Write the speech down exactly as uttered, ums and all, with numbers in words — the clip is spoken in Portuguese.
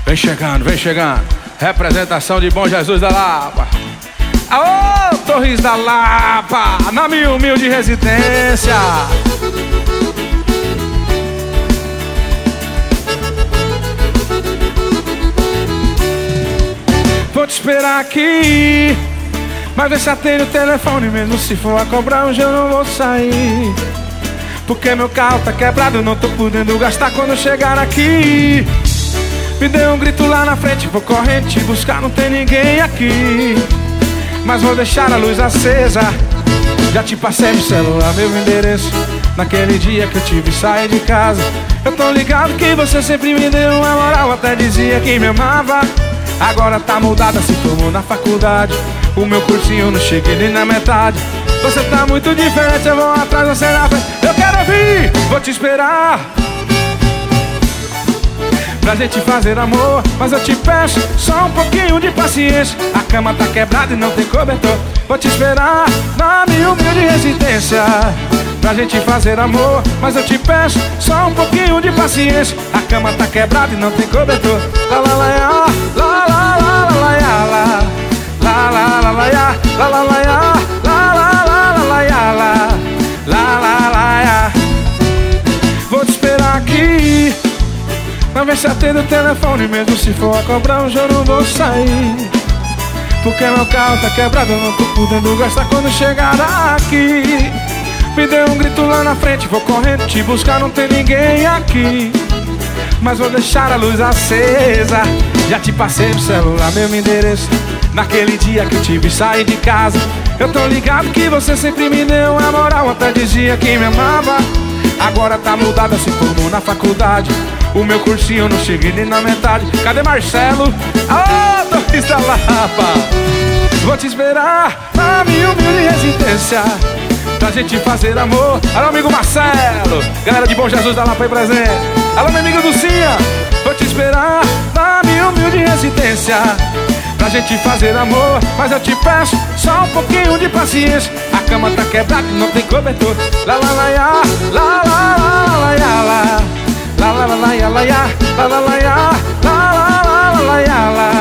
Vem chegando, vem chegando. Representação de Bom Jesus da Lapa. Aô, Torres da Lapa, na minha humilde residência. Vou te esperar aqui, mas vê se atende o telefone. Mesmo se for a cobrar hoje eu não vou sair, porque meu carro tá quebrado, eu não tô podendo gastar quando chegar aqui. Me dê um grito lá na frente, vou correndo te buscar, não tem ninguém aqui, mas vou deixar a luz acesa. Já te passei no celular meu endereço, naquele dia que eu tive sair de casa. Eu tô ligado que você sempre me deu uma moral, até dizia que me amava. Agora tá mudada, se formou na faculdade, o meu cursinho não cheguei nem na metade. Você tá muito diferente, eu vou atrás, você na frente. Eu quero ouvir, vou te esperar pra gente fazer amor, mas eu te peço só um pouquinho de paciência. A cama tá quebrada e não tem cobertor. Vou te esperar na minha humilde residência pra gente fazer amor, mas eu te peço só um pouquinho de paciência. A cama tá quebrada e não tem cobertor. La la la ya, la la la la ya, la la la la la ya, la la la ya, la la la la la ya, la la la la ya. Vou te esperar aqui, mas vê se atende o telefone. Mesmo se for a cobrar hoje eu não vou sair, porque meu carro tá quebrado, eu não tô podendo gastar quando chegar aqui. Me dê um grito lá na frente, vou correndo te buscar, não tem ninguém aqui, mas vou deixar a luz acesa. Já te passei no celular meu endereço, naquele dia que eu tive sair de casa. Eu tô ligado que você sempre me deu uma moral, até dizia que me amava. Agora tá mudada, se formou na faculdade, o meu cursinho não cheguei nem na metade. Cadê Marcelo? Aô, Torres da Lapa. Vou te esperar na minha humilde residência pra gente fazer amor. Alô, amigo Marcelo, galera de Bom Jesus da Lapa aí presente. Alô, minha amiga Dulcinha. Vou te esperar na minha humilde residência pra gente fazer amor, mas eu te peço só um pouquinho de paciência. A cama tá quebrada e não tem cobertor. La la la ya, la la la la ya, la la la la ya, la ya, la la la ya, la la la la ya, la